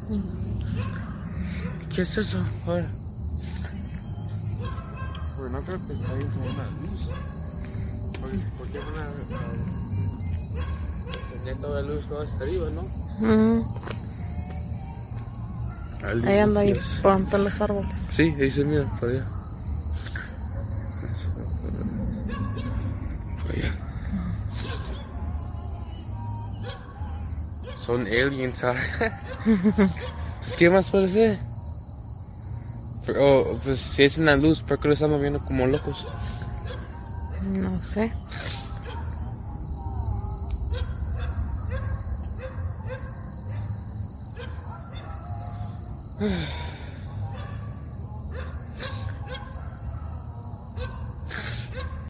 ¿Qué es eso? Ahora. Pues no creo que está ahí con una luz. ¿Por qué van a encender toda la luz toda hasta arriba, no? Ahí anda ahí por entre los árboles. Sí, ahí se mira, por allá. Por allá. Son aliens, ¿sabes? ¿Qué más puede ser? Oh, pues si es una luz, ¿por qué lo estamos viendo como locos? No sé.